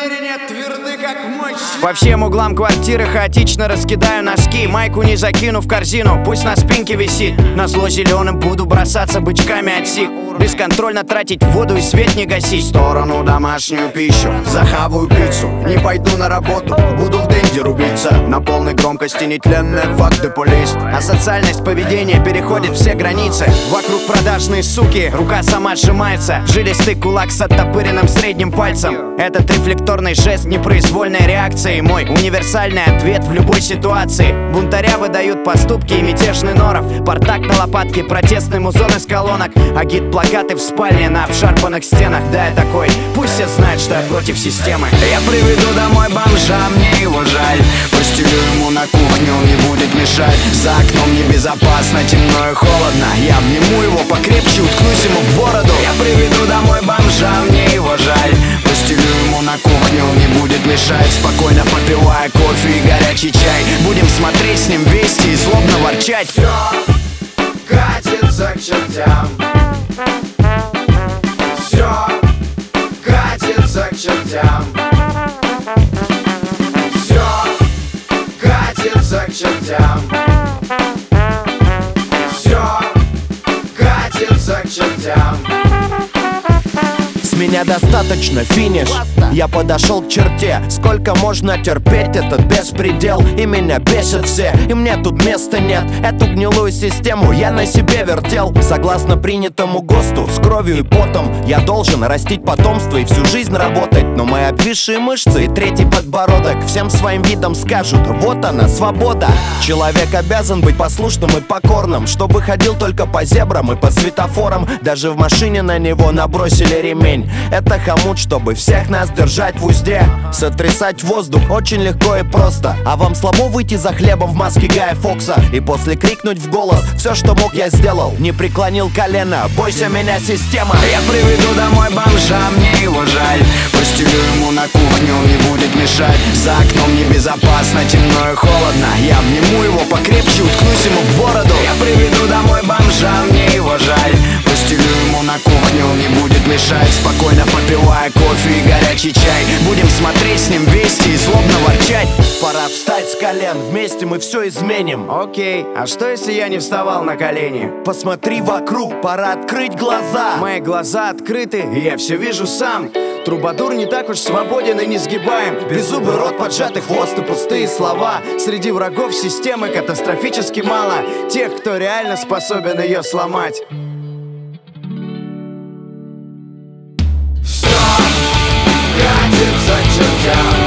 намерения тверды, как мой член. По всем углам квартиры хаотично раскидаю носки. Майку не закину в корзину, пусть на спинке висит. Назло зеленым буду бросаться бычками от сик. Бесконтрольно тратить воду и свет не гасить. В сторону домашнюю пищу, захаваю пиццу. Не пойду на работу, буду в денде рубиться. На полной громкости нетленные факты полис. Асоциальность поведения переходит все границы. Вокруг продажные суки, рука сама сжимается. Жилистый кулак с оттопыренным средним пальцем. Этот рефлекторный жест непроизвольной реакции. Мой универсальный ответ в любой ситуации. Бунтаря выдают поступки и мятежный норов. Партак на лопатке, протестный музон из колонок. Агит-плакаты в спальне на обшарпанных стенах. Да, я такой, пусть все знают, что я против системы. Я приведу домой бомжа, мне его жаль. Постелю ему на кухню, он не будет мешать. За окном небезопасно, темно и холодно. Я обниму его покрепче, уткнусь ему в бороду. Я приведу домой бомжа, мне его жаль. Постелю ему на кухню, он не будет мешать. Спокойно попивая кофе и горячий чай. Будем смотреть с ним вести и злобно ворчать. Все катится к чертям. Все катится к чертям. Все катится к чертям. Все катится к чертям. С меня достаточно, финиш. Я подошел к черте. Сколько можно терпеть этот беспредел? И меня бесят все, и мне тут места нет. Эту гнилую систему я на себе вертел. Согласно принятому ГОСТу, с кровью и потом я должен растить потомство и всю жизнь работать. Но мои обвисшие мышцы и третий подбородок всем своим видом скажут: вот она, свобода. Человек обязан быть послушным и покорным, чтобы ходил только по зебрам и по светофорам. Даже в машине на него набросили ремень. Это хомут, чтобы всех нас держать в узде. Сотрясать воздух очень легко и просто. А вам слабо выйти за хлебом в маске Гая Фокса и после крикнуть в голос: все, что мог, я сделал. Не преклонил колено, бойся меня, система. Я приведу домой бомжа, мне его жаль. Постелю ему на кухню, он не будет мешать. За окном небезопасно, темно и холодно. Я обниму его покрепче, уткнусь ему в бороду. Я приведу домой бомжа, мне его жаль. Постелю ему на кухню, он не будет мешать. Спокойно попивая кофе и горячий чай. Будем смотреть с ним вести и злобно ворчать. Пора встать с колен, вместе мы все изменим. Окей, а что если я не вставал на колени? Посмотри вокруг, пора открыть глаза. Мои глаза открыты, и я все вижу сам. Трубадур не так уж свободен и не сгибаем. Беззубый рот, поджатый хвост и пустые слова. Среди врагов системы катастрофически мало тех, кто реально способен ее сломать. Все катится к чертям.